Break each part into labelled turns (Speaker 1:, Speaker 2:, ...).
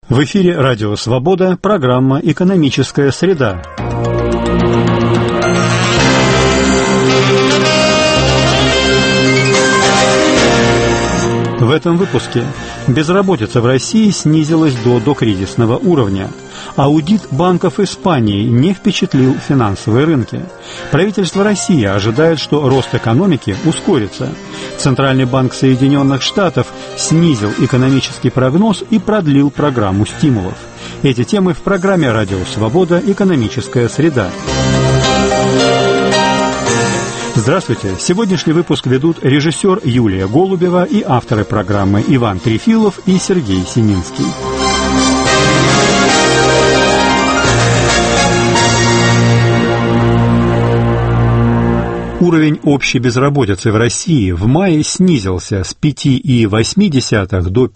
Speaker 1: В эфире «Радио Свобода», программа «Экономическая среда». В этом выпуске безработица в России снизилась до докризисного уровня. Аудит банков Испании не впечатлил финансовые рынки. Правительство России ожидает, что рост экономики ускорится. Центральный банк Соединенных Штатов снизил экономический прогноз и продлил программу стимулов. Эти темы в программе «Радио Свобода. Экономическая среда». Здравствуйте! Сегодняшний выпуск ведут режиссер Юлия Голубева и авторы программы Иван Трефилов и Сергей Сининский. Уровень общей безработицы в России в мае снизился с 5,8 до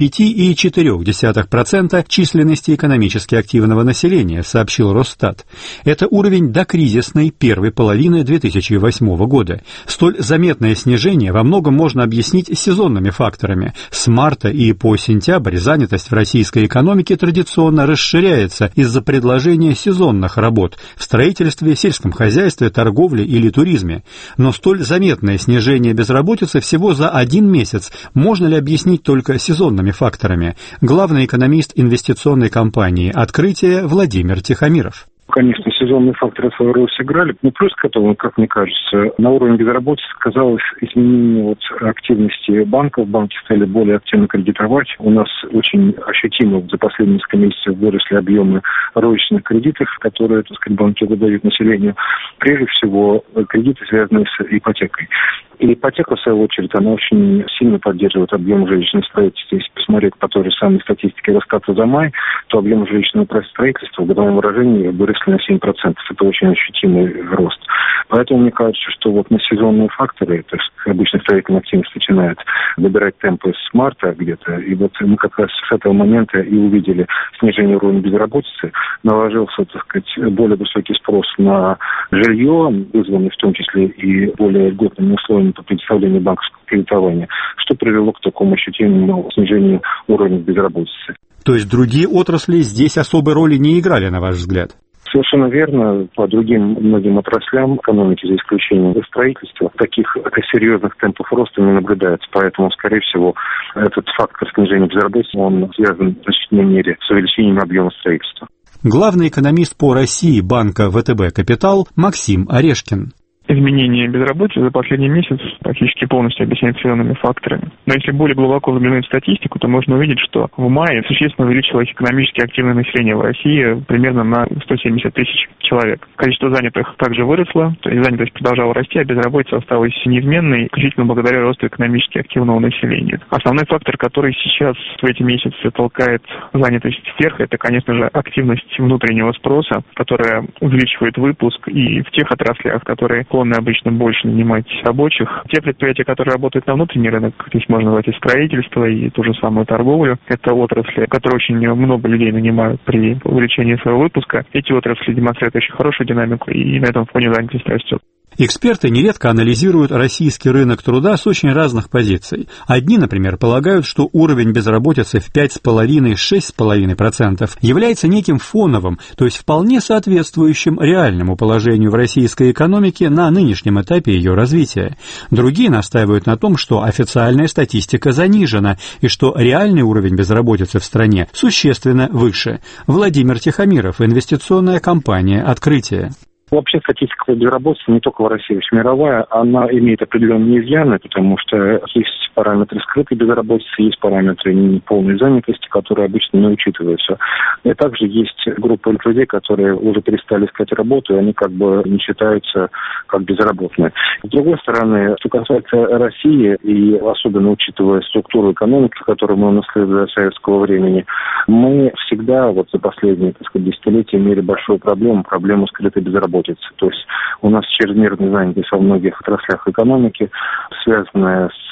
Speaker 1: 5,4% численности экономически активного населения, сообщил Росстат. Это уровень докризисной первой половины 2008 года. Столь заметное снижение во многом можно объяснить сезонными факторами. С марта и по сентябрь занятость в российской экономике традиционно расширяется из-за предложения сезонных работ в строительстве, сельском хозяйстве, торговле или туризме. Но столь заметное снижение безработицы всего за один месяц можно ли объяснить только сезонными факторами? Главный экономист инвестиционной компании «Открытие» Владимир Тихомиров.
Speaker 2: Конечно, сезонные факторы свою роль сыграли. Но плюс к этому, как мне кажется, на уровне безработицы сказалось изменение активности банков. Банки стали более активно кредитовать. У нас очень ощутимо за последние несколько месяцев выросли объемы розничных кредитов, которые, банки выдают населению. Прежде всего, кредиты, связанные с ипотекой. И ипотека, в свою очередь, она очень сильно поддерживает объем жилищного строительства. Если посмотреть по той же самой статистике Росстата за май, то объем жилищного строительства в годовом выражении выросли на 7%. Это очень ощутимый рост. Поэтому мне кажется, что на сезонные факторы, то есть обычно строительная активность начинает выбирать темпы с марта где-то, и мы как раз с этого момента и увидели снижение уровня безработицы, наложился, более высокий спрос на жилье, вызванный в том числе и более льготными условиями по предоставлению банковского кредитования, что привело к такому ощутимому снижению уровня безработицы.
Speaker 1: То есть другие отрасли здесь особой роли не играли, на ваш взгляд?
Speaker 2: Совершенно верно. По другим многим отраслям экономики, за исключением строительства, таких серьезных темпов роста не наблюдается. Поэтому, скорее всего, этот фактор снижения безработицы, он связан в значительной мере с увеличением объема строительства.
Speaker 1: Главный экономист по России банка ВТБ «Капитал» Максим Орешкин.
Speaker 3: Изменение безработицы за последний месяц практически полностью объясняется сезонными факторами. Но если более глубоко заглянуть в статистику, то можно увидеть, что в мае существенно увеличилось экономически активное население в России примерно на 170 тысяч человек. Количество занятых также выросло, то есть занятость продолжала расти, а безработица осталась неизменной исключительно благодаря росту экономически активного населения. Основной фактор, который сейчас в эти месяцы толкает занятость вверх, это, конечно же, активность внутреннего спроса, которая увеличивает выпуск и в тех отраслях, которые склонны обычно больше нанимать рабочих. Те предприятия, которые работают на внутренний рынок, здесь можно назвать и строительство, и ту же самую торговлю, это отрасли, которые очень много людей нанимают при увеличении своего выпуска. Эти отрасли демонстрируют очень хорошую динамику, и на этом фоне занятость растет.
Speaker 1: Эксперты нередко анализируют российский рынок труда с очень разных позиций. Одни, например, полагают, что уровень безработицы в 5,5-6,5% является неким фоновым, то есть вполне соответствующим реальному положению в российской экономике на нынешнем этапе ее развития. Другие настаивают на том, что официальная статистика занижена и что реальный уровень безработицы в стране существенно выше. Владимир Тихомиров, инвестиционная компания «Открытие».
Speaker 2: Вообще статистика по безработице не только в России, мировая, она имеет определенные изъяны, потому что есть параметры скрытой безработицы, есть параметры неполной занятости, которые обычно не учитываются. И также есть группа людей, которые уже перестали искать работу, и они не считаются как безработные. С другой стороны, что касается России, и особенно учитывая структуру экономики, которую мы унаследовали от советского времени, мы всегда за последние десятилетия имели большую проблему скрытой безработицы. То есть у нас чрезмерная занятость во многих отраслях экономики, связанная с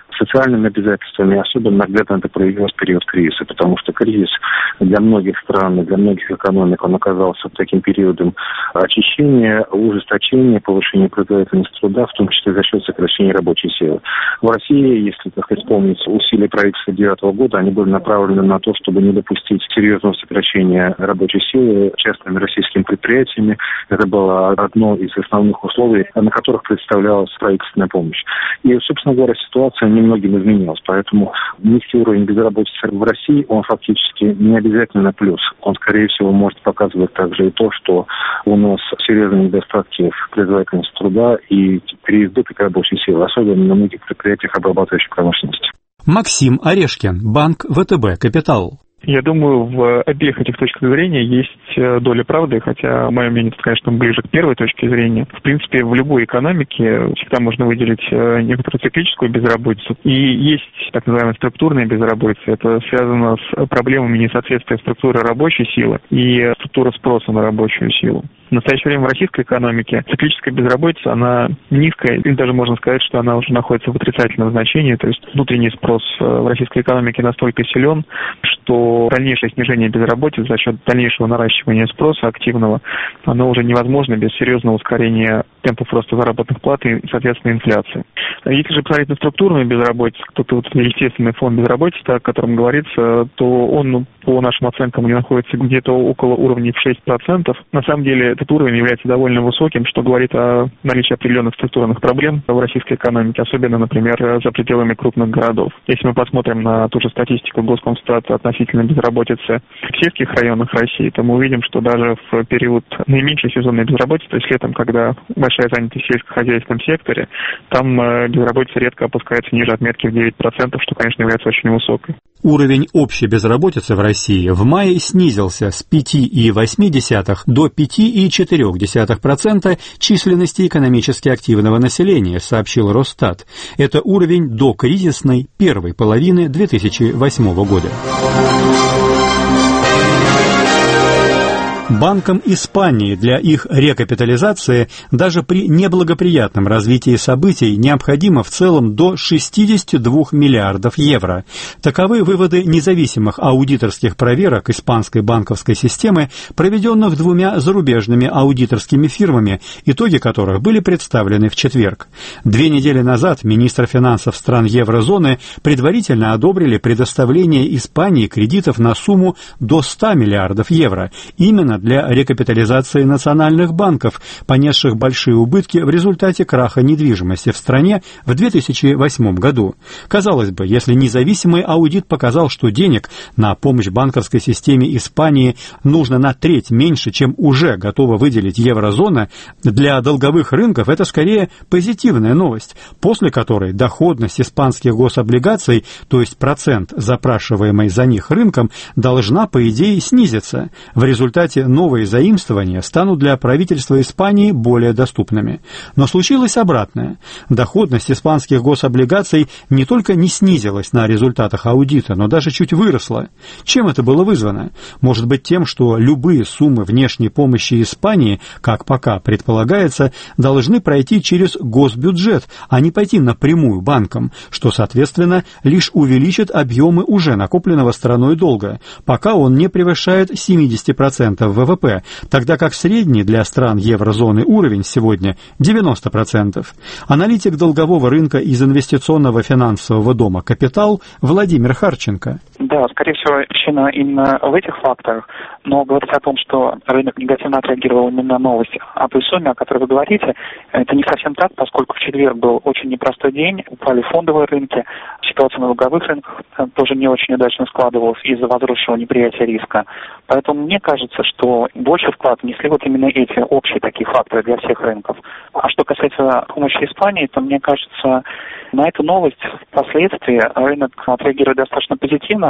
Speaker 2: социальными обязательствами. Особенно наглядно это проявилось в период кризиса, потому что кризис для многих стран, для многих экономик, он оказался таким периодом очищения, ужесточения, повышения производительности труда, в том числе за счет сокращения рабочей силы. В России, если, так сказать, вспомнить усилия правительства 2009 года, они были направлены на то, чтобы не допустить серьезного сокращения рабочей силы частными российскими предприятиями. Это было одно из основных условий, на которых представлялась правительственная помощь. И, собственно говоря, ситуация немногим изменилась. Поэтому низкий уровень безработицы в России, он фактически не обязательно плюс. Он, скорее всего, может показывать также и то, что у нас серьезные недостатки в производительности труда и переизбыток рабочей силы, особенно на многих предприятиях обрабатывающей промышленности.
Speaker 1: Максим Орешкин, банк ВТБ «Капитал».
Speaker 3: Я думаю, в обеих этих точках зрения есть доля правды, хотя мое мнение, конечно, ближе к первой точке зрения. В принципе, в любой экономике всегда можно выделить некоторую циклическую безработицу. И есть так называемая структурная безработица. Это связано с проблемами несоответствия структуры рабочей силы и структуры спроса на рабочую силу. В настоящее время в российской экономике циклическая безработица, она низкая, или даже можно сказать, что она уже находится в отрицательном значении, то есть внутренний спрос в российской экономике настолько силен, что дальнейшее снижение безработицы за счет дальнейшего наращивания спроса активного, оно уже невозможно без серьезного ускорения темпов роста заработных плат и, соответственно, инфляции. Если же посмотреть на структурную безработицу, вот естественный фон безработицы, о котором говорится, то он, по нашим оценкам, находится где-то около уровня в 6%. На самом деле, этот уровень является довольно высоким, что говорит о наличии определенных структурных проблем в российской экономике, особенно, например, за пределами крупных городов. Если мы посмотрим на ту же статистику Госкомстата относительно безработицы в сельских районах России, то мы увидим, что даже в период наименьшей сезонной безработицы, то есть летом, когда большая занятость в сельскохозяйственном секторе, там безработица редко опускается ниже отметки в 9%, что, конечно, является очень высокой.
Speaker 1: Уровень общей безработицы в России в мае снизился с 5,8 до 5,4% численности экономически активного населения, сообщил Росстат. Это уровень до кризисной первой половины 2008 года. Банкам Испании для их рекапитализации даже при неблагоприятном развитии событий необходимо в целом до 62 миллиардов евро. Таковы выводы независимых аудиторских проверок испанской банковской системы, проведенных двумя зарубежными аудиторскими фирмами, итоги которых были представлены в четверг. 2 недели назад министры финансов стран еврозоны предварительно одобрили предоставление Испании кредитов на сумму до 100 миллиардов евро, именно для рекапитализации национальных банков, понесших большие убытки в результате краха недвижимости в стране в 2008 году. Казалось бы, если независимый аудит показал, что денег на помощь банковской системе Испании нужно на треть меньше, чем уже готова выделить еврозона, для долговых рынков это скорее позитивная новость, после которой доходность испанских гособлигаций, то есть процент, запрашиваемый за них рынком, должна, по идее, снизиться. В результате новые заимствования станут для правительства Испании более доступными. Но случилось обратное. Доходность испанских гособлигаций не только не снизилась на результатах аудита, но даже чуть выросла. Чем это было вызвано? Может быть тем, что любые суммы внешней помощи Испании, как пока предполагается, должны пройти через госбюджет, а не пойти напрямую банкам, что, соответственно, лишь увеличит объемы уже накопленного страной долга, пока он не превышает 70% ВВП, тогда как средний для стран еврозоны уровень сегодня 90%. Аналитик долгового рынка из инвестиционного финансового дома «Капитал» Владимир Харченко.
Speaker 4: Да, скорее всего, причина именно в этих факторах, но говорить о том, что рынок негативно отреагировал именно на новость о той сумме, о которой вы говорите, это не совсем так, поскольку в четверг был очень непростой день, упали фондовые рынки, ситуация на долговых рынках тоже не очень удачно складывалась из-за возросшего неприятия риска. Поэтому мне кажется, что больше вклад внесли вот именно эти общие такие факторы для всех рынков. А что касается помощи Испании, то мне кажется, на эту новость впоследствии рынок отреагирует достаточно позитивно.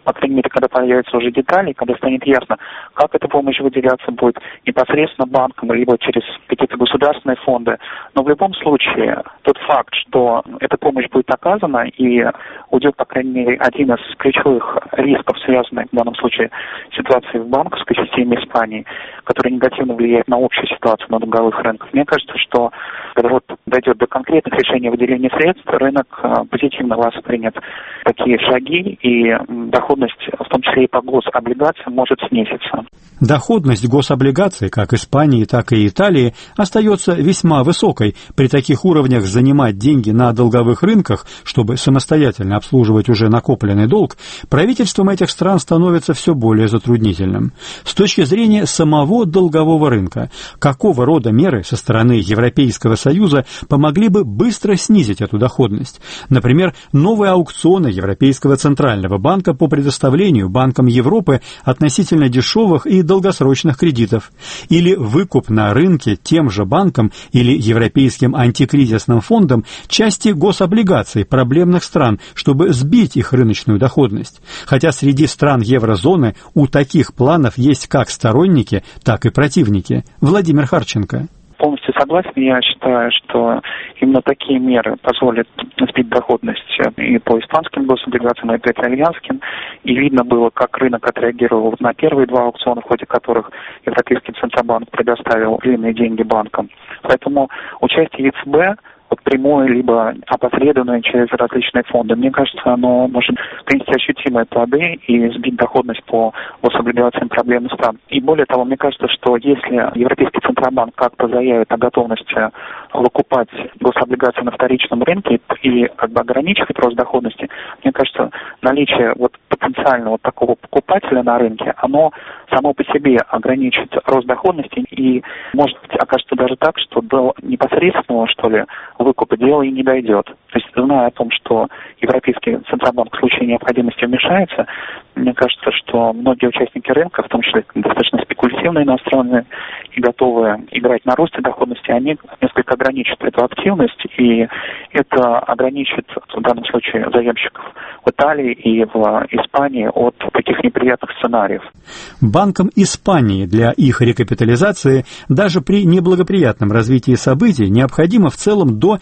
Speaker 4: по крайней мере, когда появятся уже детали, когда станет ясно, как эта помощь выделяться будет непосредственно банкам, либо через какие-то государственные фонды. Но в любом случае, тот факт, что эта помощь будет оказана и уйдет, по крайней мере, один из ключевых рисков, связанных в данном случае с ситуацией в банковской системе Испании, который негативно влияет на общую ситуацию на долговых рынках. Мне кажется, что когда вот дойдет до конкретных решений выделения средств, рынок позитивно воспринят такие шаги, и доходность, в том числе и по гособлигациям, может снизиться.
Speaker 1: Доходность гособлигаций, как Испании, так и Италии, остается весьма высокой. При таких уровнях занимать деньги на долговых рынках, чтобы самостоятельно обслуживать уже накопленный долг, правительством этих стран становится все более затруднительным. С точки зрения самого долгового рынка, какого рода меры со стороны Европейского Союза помогли бы быстро снизить эту доходность? Например, новые аукционы Европейского Центрального банка по предоставлению Банкам Европы относительно дешевых и долгосрочных кредитов, или выкуп на рынке тем же банкам или Европейским антикризисным фондом части гособлигаций проблемных стран, чтобы сбить их рыночную доходность. Хотя среди стран еврозоны у таких планов есть как сторонники, так и противники. Владимир Харченко.
Speaker 4: Полностью согласен. Я считаю, что именно такие меры позволят сбить доходность и по испанским гособлигациям, и по итальянским. И видно было, как рынок отреагировал на первые два аукциона, в ходе которых Европейский Центробанк предоставил длинные деньги банкам. Поэтому участие ЕЦБ прямое, либо опосредованное через различные фонды, мне кажется, оно может принести ощутимые плоды и сбить доходность по гособлигациям проблемных стран. И более того, мне кажется, что если Европейский Центробанк как-то заявит о готовности выкупать гособлигации на вторичном рынке и как бы ограничивать рост доходности, мне кажется, наличие вот потенциального такого покупателя на рынке, оно само по себе ограничит рост доходности и, может быть, окажется даже так, что до непосредственного, что ли, выкупа дела и не дойдет. То есть, зная о том, что Европейский Центробанк в случае необходимости вмешается, мне кажется, что многие участники рынка, в том числе достаточно спекулятивные иностранные и готовые играть на росте доходности, они несколько ограничат эту активность, и это ограничит в данном случае заемщиков в Италии и в Испании от таких неприятных сценариев.
Speaker 1: Банкам Испании для их рекапитализации даже при неблагоприятном развитии событий необходимо в целом до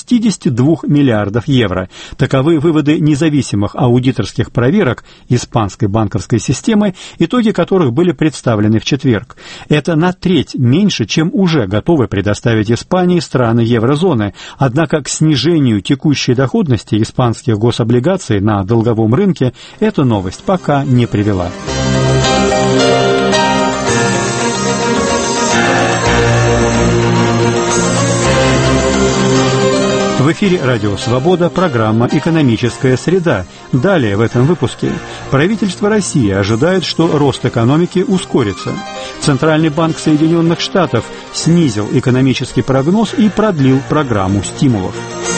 Speaker 1: 62 миллиардов евро. Таковы выводы независимых аудиторских проверок испанской банковской системы, итоги которых были представлены в четверг. Это на треть меньше, чем уже готовы предоставить Испании страны еврозоны. Однако к снижению текущей доходности испанских гособлигаций на долговом рынке эта новость пока не привела. В эфире «Радио Свобода», программа «Экономическая среда». Далее в этом выпуске. Правительство России ожидает, что рост экономики ускорится. Центральный банк Соединенных Штатов снизил экономический прогноз и продлил программу стимулов.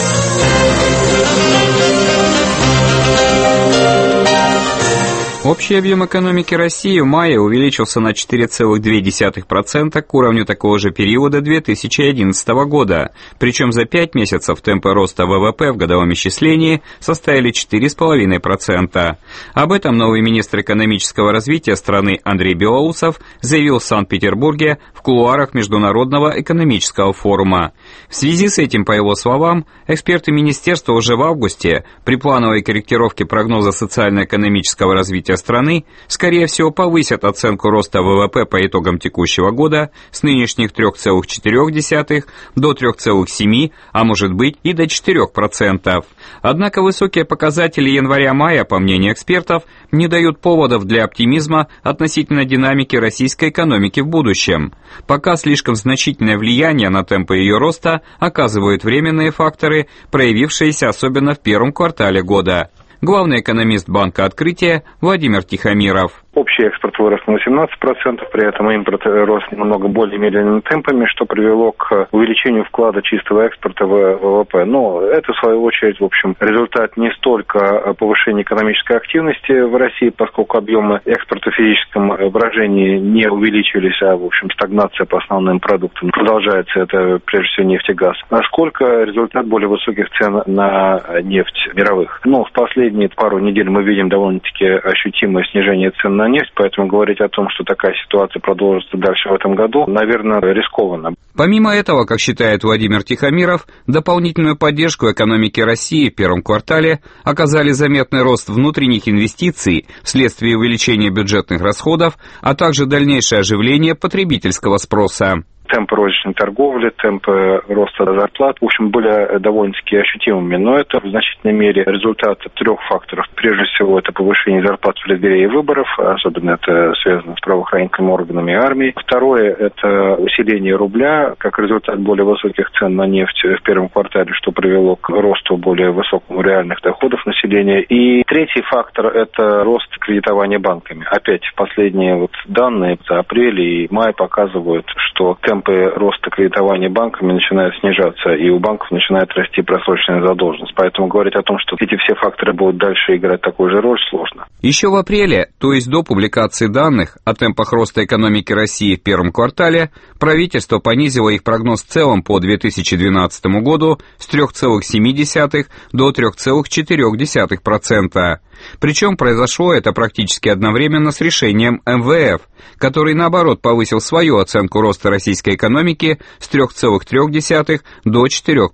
Speaker 5: Общий объем экономики России в мае увеличился на 4,2% к уровню такого же периода 2011 года. Причем за 5 месяцев темпы роста ВВП в годовом исчислении составили 4,5%. Об этом новый министр экономического развития страны Андрей Белоусов заявил в Санкт-Петербурге в кулуарах Международного экономического форума. В связи с этим, по его словам, эксперты министерства уже в августе при плановой корректировке прогноза социально-экономического развития страны, скорее всего, повысят оценку роста ВВП по итогам текущего года с нынешних 3,4 до 3,7, а может быть и до 4%. Однако высокие показатели января-мая, по мнению экспертов, не дают поводов для оптимизма относительно динамики российской экономики в будущем. Пока слишком значительное влияние на темпы ее роста оказывают временные факторы, проявившиеся особенно в первом квартале года. Главный экономист Банка Открытия Владимир Тихомиров.
Speaker 2: Общий экспорт вырос на 18%, при этом импорт рос намного более медленными темпами, что привело к увеличению вклада чистого экспорта в ВВП. Но это, в свою очередь, в общем, результат не столько повышения экономической активности в России, поскольку объемы экспорта в физическом выражении не увеличились, а, в общем, стагнация по основным продуктам продолжается, это прежде всего нефть и газ, а сколько результат более высоких цен на нефть мировых. Но в последние пару недель мы видим довольно-таки ощутимое снижение цен на нефть, поэтому говорить о том, что такая ситуация продолжится дальше в этом году, наверное, рискованно.
Speaker 5: Помимо этого, как считает Владимир Тихомиров, дополнительную поддержку экономики России в первом квартале оказали заметный рост внутренних инвестиций вследствие увеличения бюджетных расходов, а также дальнейшее оживление потребительского спроса.
Speaker 2: Темпы розничной торговли, темпы роста зарплат, в общем, были довольно-таки ощутимыми. Но это в значительной мере результат трех факторов. Прежде всего, это повышение зарплат в преддверии выборов, особенно это связано с правоохранительными органами и армией. Второе, это усиление рубля, как результат более высоких цен на нефть в первом квартале, что привело к росту более высокому реальных доходов населения. И третий фактор, это рост кредитования банками. Опять последние данные за апрель и май показывают, что темпы роста кредитования банками начинают снижаться, и у банков начинает расти просроченная задолженность. Поэтому говорить о том, что эти все факторы будут дальше играть такую же роль, сложно.
Speaker 5: Еще в апреле, то есть до публикации данных о темпах роста экономики России в первом квартале, правительство понизило их прогноз в целом по 2012 году с 3,7 до 3,4%. Причем произошло это практически одновременно с решением МВФ, который, наоборот, повысил свою оценку роста российской экономики с 3,3 до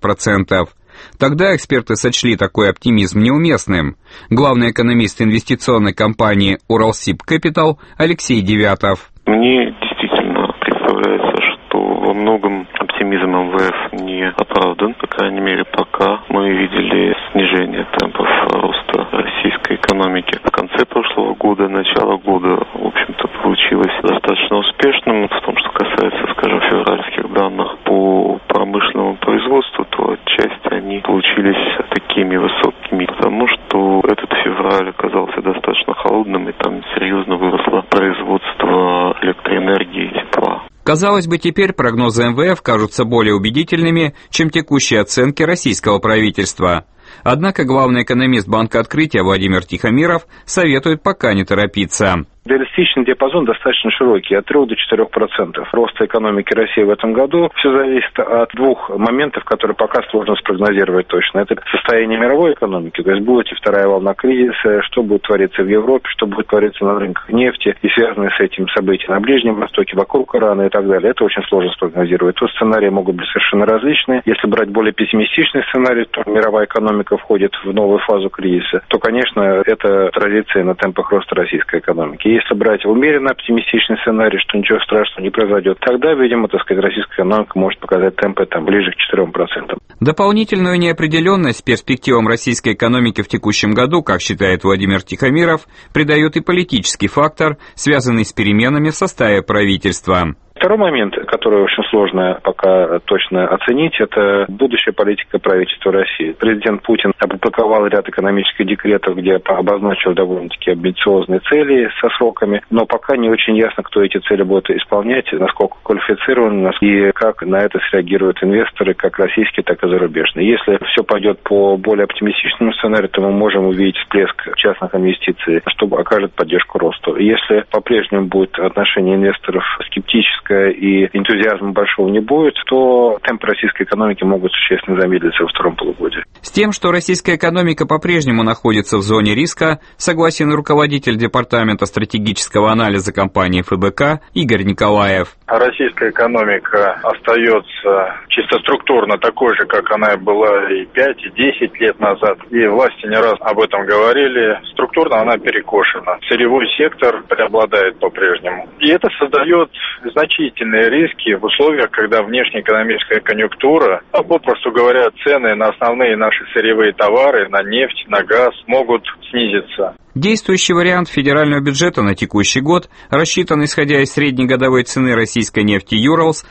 Speaker 5: 4%. Тогда эксперты сочли такой оптимизм неуместным. Главный экономист инвестиционной компании «Уралсиб Кэпитал» Алексей Девятов.
Speaker 6: Мне действительно представляется, что во многом оптимизм МВФ не оправдан, по крайней мере, пока мы видели снижение темпов роста российской экономики. В конце прошлого года, начало года, в общем-то, получилось достаточно успешным. В том, что касается, скажем, февральских данных по промышленному производству, то отчасти они получились такими высокими, потому что этот февраль оказался достаточно холодным, и там серьезно выросло производство электроэнергии и тепла.
Speaker 5: Казалось бы, теперь прогнозы МВФ кажутся более убедительными, чем текущие оценки российского правительства. Однако главный экономист Банка Открытия Владимир Тихомиров советует пока не торопиться.
Speaker 2: Реалистичный диапазон достаточно широкий, от 3 до 4% роста экономики России в этом году. Все зависит от двух моментов, которые пока сложно спрогнозировать точно. Это состояние мировой экономики, то есть будет ли вторая волна кризиса, что будет твориться в Европе, что будет твориться на рынках нефти и связанные с этим события на Ближнем Востоке, вокруг Ирана и так далее. Это очень сложно спрогнозировать. Тут сценарии могут быть совершенно различные. Если брать более пессимистичный сценарий, то мировая экономика входит в новую фазу кризиса, то, конечно, это отразится и на темпах роста российской экономики. Если брать умеренно оптимистичный сценарий, что ничего страшного не произойдет, тогда, видимо, российская экономика может показать темпы ближе к 4%.
Speaker 5: Дополнительную неопределенность перспективам российской экономики в текущем году, как считает Владимир Тихомиров, придает и политический фактор, связанный с переменами в составе правительства.
Speaker 2: Второй момент, который очень сложно пока точно оценить, это будущая политика правительства России. Президент Путин опубликовал ряд экономических декретов, где обозначил довольно-таки амбициозные цели со сроками, но пока не очень ясно, кто эти цели будет исполнять, насколько квалифицирован, и как на это среагируют инвесторы, как российские, так и зарубежные. Если все пойдет по более оптимистичному сценарию, то мы можем увидеть всплеск частных инвестиций, что окажет поддержку росту. Если по-прежнему будет отношение инвесторов скептическое, и энтузиазма большого не будет, то темпы российской экономики могут существенно замедлиться во втором полугодии.
Speaker 5: С тем, что российская экономика по-прежнему находится в зоне риска, согласен руководитель Департамента стратегического анализа компании ФБК Игорь Николаев.
Speaker 7: Российская экономика остается чисто структурно такой же, как она была и 5, и 10 лет назад. И власти не раз об этом говорили. Структурно она перекошена. Сырьевой сектор преобладает по-прежнему. И это создает значительные риски в условиях, когда внешнеэкономическая конъюнктура, попросту говоря, цены на основные наши сырьевые товары, на нефть, на газ могут снизиться.
Speaker 5: Действующий вариант федерального бюджета на текущий год рассчитан, исходя из среднегодовой цены российской нефти Urals,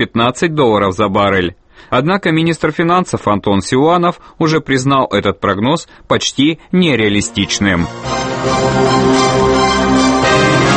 Speaker 5: $115 за баррель. Однако министр финансов Антон Силуанов уже признал этот прогноз почти нереалистичным.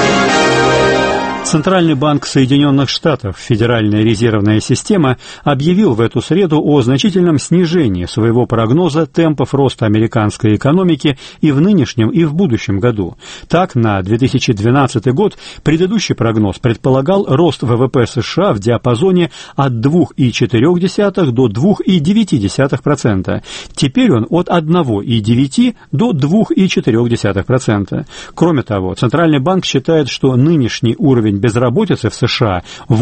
Speaker 1: Центральный банк Соединенных Штатов, Федеральная резервная система, объявил в эту среду о значительном снижении своего прогноза темпов роста американской экономики и в нынешнем, и в будущем году. Так, на 2012 год предыдущий прогноз предполагал рост ВВП США в диапазоне от 2,4 до 2,9%. Теперь он от 1,9 до 2,4%. Кроме того, Центральный банк считает, что нынешний уровень безработицы в США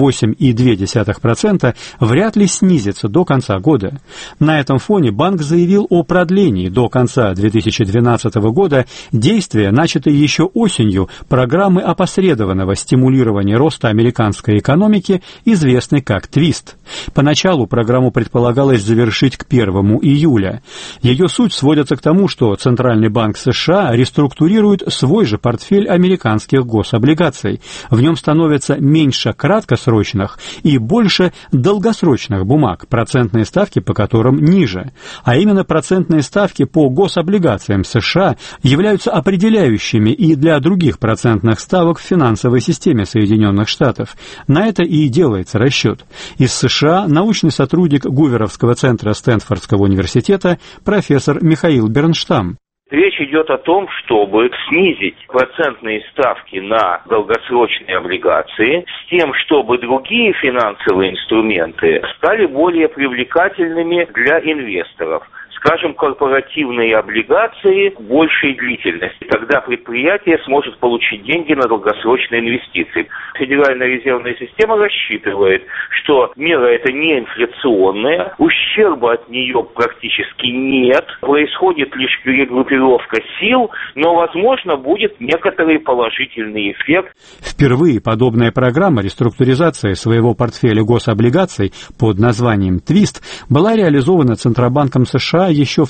Speaker 1: 8,2% вряд ли снизится до конца года. На этом фоне банк заявил о продлении до конца 2012 года действия, начатые еще осенью, программы опосредованного стимулирования роста американской экономики, известной как «Твист». Поначалу программу предполагалось завершить к 1 июля. Ее суть сводится к тому, что Центральный банк США реструктурирует свой же портфель американских гособлигаций. В нем становится меньше краткосрочных и больше долгосрочных бумаг, процентные ставки по которым ниже. А именно процентные ставки по гособлигациям США являются определяющими и для других процентных ставок в финансовой системе Соединенных Штатов. На это и делается расчет. Из США научный сотрудник Гуверовского центра Стэнфордского университета профессор Михаил Бернштам.
Speaker 8: Речь идет о том, чтобы снизить процентные ставки на долгосрочные облигации с тем, чтобы другие финансовые инструменты стали более привлекательными для инвесторов. Скажем, корпоративные облигации большей длительности. Тогда предприятие сможет получить деньги на долгосрочные инвестиции. Федеральная резервная система рассчитывает, что мера эта не инфляционная, ущерба от нее практически нет, происходит лишь перегруппировка сил, но, возможно, будет некоторый положительный эффект.
Speaker 1: Впервые подобная программа реструктуризации своего портфеля гособлигаций под названием «Твист» была реализована Центробанком США еще в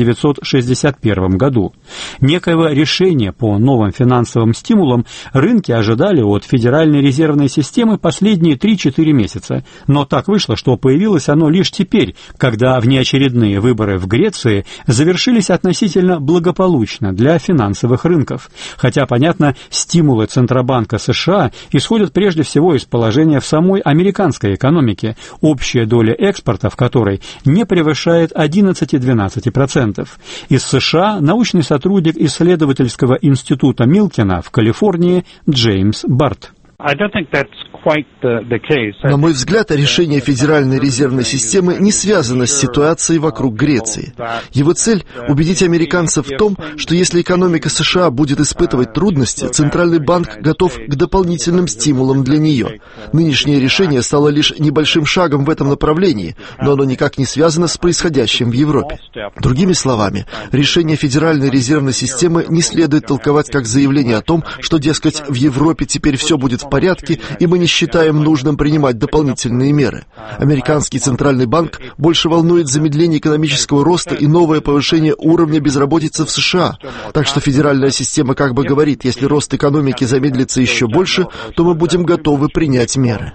Speaker 1: 1961 году. Некоего решения по новым финансовым стимулам рынки ожидали от Федеральной резервной системы последние 3-4 месяца, но так вышло, что появилось оно лишь теперь, когда внеочередные выборы в Греции завершились относительно благополучно для финансовых рынков. Хотя, понятно, стимулы Центробанка США исходят прежде всего из положения в самой американской экономике, общая доля экспорта в которой не превышает 11-12%. Из США научный сотрудник исследовательского института Милкина в Калифорнии Джеймс Барт.
Speaker 9: На мой взгляд, решение Федеральной резервной системы не связано с ситуацией вокруг Греции. Его цель – убедить американцев в том, что если экономика США будет испытывать трудности, Центральный банк готов к дополнительным стимулам для нее. Нынешнее решение стало лишь небольшим шагом в этом направлении, но оно никак не связано с происходящим в Европе. Другими словами, решение Федеральной резервной системы не следует толковать как заявление о том, что, дескать, в Европе теперь все будет в порядке, и мы не считаем нужным принимать дополнительные меры. Американский Центральный банк больше волнует замедление экономического роста и новое повышение уровня безработицы в США. Так что федеральная система как бы говорит, если рост экономики замедлится еще больше, то мы будем готовы принять меры.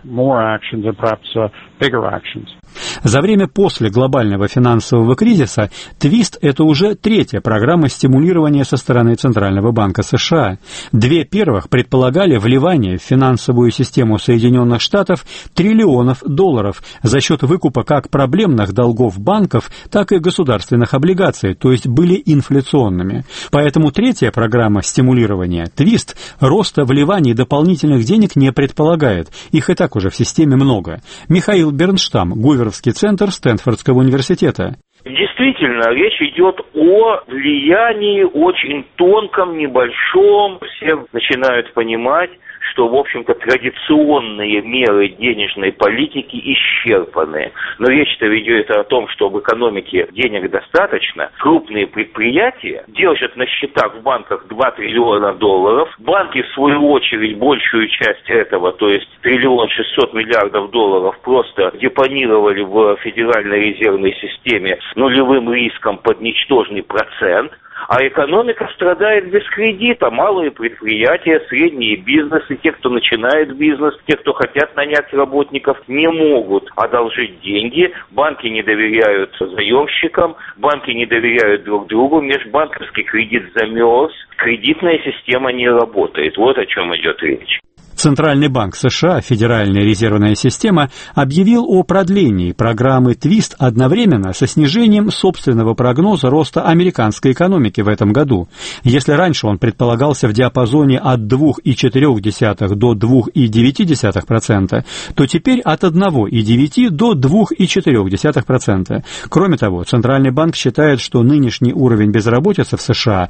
Speaker 1: За время после глобального финансового кризиса «Твист» — это уже третья программа стимулирования со стороны Центрального банка США. Две первых предполагали вливание в финансовую систему Соединенных Штатов триллионов долларов за счет выкупа как проблемных долгов банков, так и государственных облигаций, то есть были инфляционными. Поэтому третья программа стимулирования «Твист» роста вливаний дополнительных денег не предполагает. Их и так уже в системе много. Михаил Бернштам, Гуверовский центр Стэнфордского университета.
Speaker 8: Действительно, речь идет о влиянии очень тонком, небольшом. Все начинают понимать, что, в общем-то, традиционные меры денежной политики исчерпаны. Но речь-то ведет о том, что в экономике денег достаточно. Крупные предприятия держат на счетах в банках 2 триллиона долларов. Банки, в свою очередь, большую часть этого, то есть 1 600 миллиардов долларов, просто депонировали в Федеральной резервной системе с нулевым риском под ничтожный процент. А экономика страдает без кредита. Малые предприятия, средние бизнесы, те, кто начинает бизнес, те, кто хотят нанять работников, не могут одолжить деньги. Банки не доверяют заемщикам, банки не доверяют друг другу, межбанковский кредит замерз, кредитная система не работает. Вот о чем идет речь.
Speaker 1: Центральный банк США, Федеральная резервная система, объявил о продлении программы «Твист» одновременно со снижением собственного прогноза роста американской экономики в этом году. Если раньше он предполагался в диапазоне от 2,4 до 2,9%, то теперь от 1,9 до 2,4%. Кроме того, Центральный банк считает, что нынешний уровень безработицы в США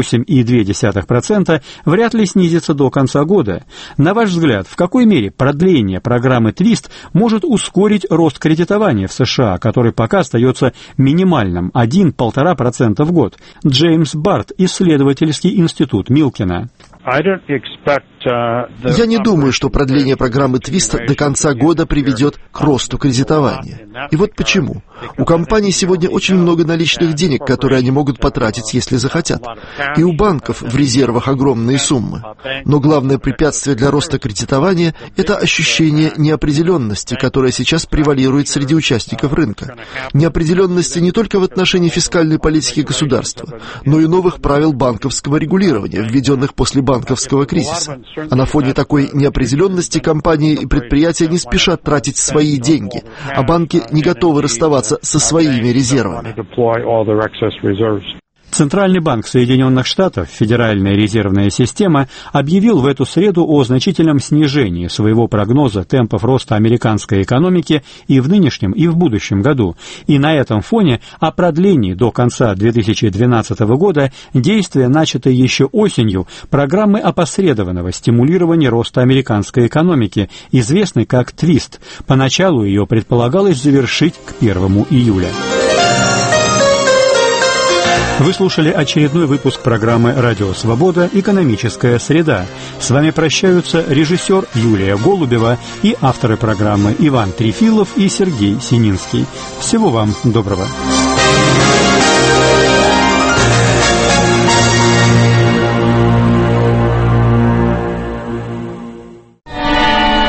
Speaker 1: 8,2% вряд ли снизится до конца года. На ваш взгляд, в какой мере продление программы «Твист» может ускорить рост кредитования в США, который пока остается минимальным – 1-1,5% в год? Джеймс Барт, исследовательский институт Милкина.
Speaker 9: Я не думаю, что продление программы «Твист» до конца года приведет к росту кредитования. И вот почему. У компаний сегодня очень много наличных денег, которые они могут потратить, если захотят. И у банков в резервах огромные суммы. Но главное препятствие для роста кредитования – это ощущение неопределенности, которое сейчас превалирует среди участников рынка. Неопределенности не только в отношении фискальной политики государства, но и новых правил банковского регулирования, введенных после банковского кризиса. А на фоне такой неопределенности компании и предприятия не спешат тратить свои деньги, а банки не готовы расставаться со своими резервами.
Speaker 1: Центральный банк Соединенных Штатов, Федеральная резервная система, объявил в эту среду о значительном снижении своего прогноза темпов роста американской экономики и в нынешнем, и в будущем году. И на этом фоне о продлении до конца 2012 года действия, начатые еще осенью, программы опосредованного стимулирования роста американской экономики, известной как «Твист». Поначалу ее предполагалось завершить к 1 июля. Вы слушали очередной выпуск программы «Радио Свобода. Экономическая среда». С вами прощаются режиссер Юлия Голубева и авторы программы Иван Трефилов и Сергей Сининский. Всего вам доброго.